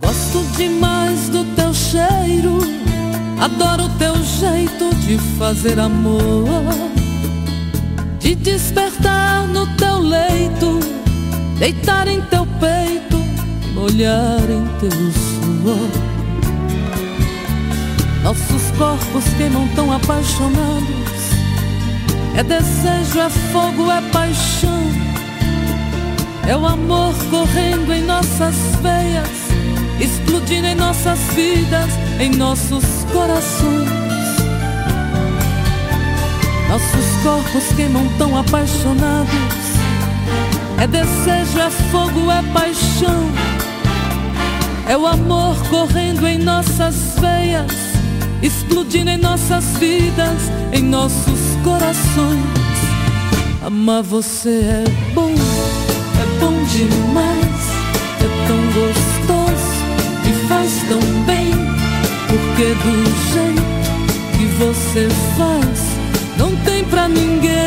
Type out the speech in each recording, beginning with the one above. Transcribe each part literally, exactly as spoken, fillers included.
Gosto demais do teu cheiro, adoro o teu jeito de fazer amor, de despertar no teu leito, deitar em teu peito, molhar em teu suor. Nossos corpos queimam tão apaixonados, é desejo, é fogo, é paixão, é o amor correndo em nossas veias, explodindo em nossas vidas, em nossos corações. Nossos corpos queimam tão apaixonados, é desejo, é fogo, é paixão, é o amor correndo em nossas veias, explodindo em nossas vidas, em nossos corações. Amar você é bom, é bom demais, é tão gostoso, me faz tão bem, porque do jeito que você faz não tem pra ninguém.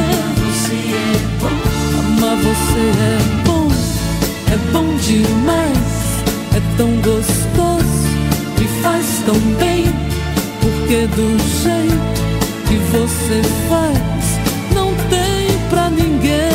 Amar você é bom, é bom demais, é tão gostoso, me faz tão bem, porque do jeito que você faz não tem pra ninguém.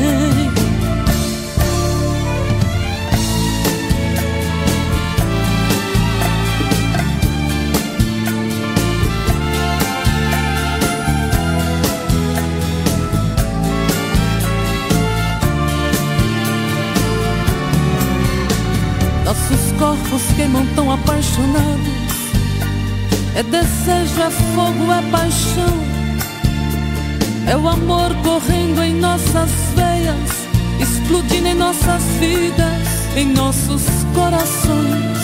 Nossos corpos queimam tão apaixonados, é desejo, é fogo, é paixão, é o amor correndo em nossas veias, explodindo em nossas vidas, em nossos corações.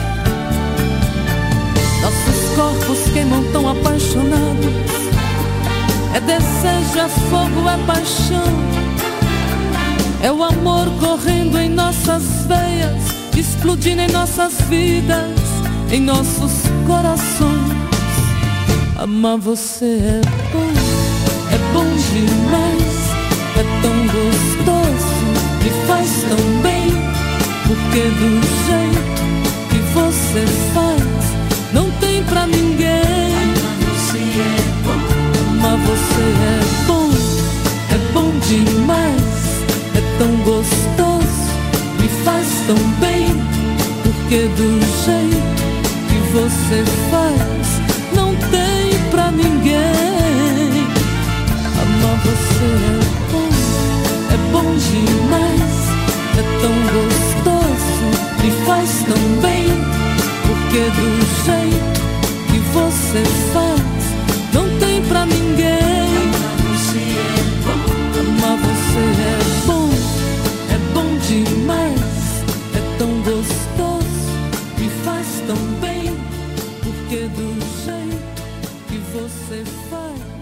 Nossos corpos queimam tão apaixonados, é desejo, é fogo, é paixão, é o amor correndo em nossas veias, explodindo em nossas vidas, em nossos corações. Amar você é bom, é bom demais, é tão gostoso, me faz tão bem, porque do jeito que você faz não tem pra ninguém. Amar você é bom, é bom demais, é tão gostoso, me faz tão bem, porque do jeito que você faz não tem pra ninguém. Amar você é bom, é bom demais, é tão gostoso, me faz tão bem, porque do jeito que você faz não tem pra ninguém. Amar você é bom, é bom demais, é tão gostoso, me faz tão bem, porque do jeito que você faz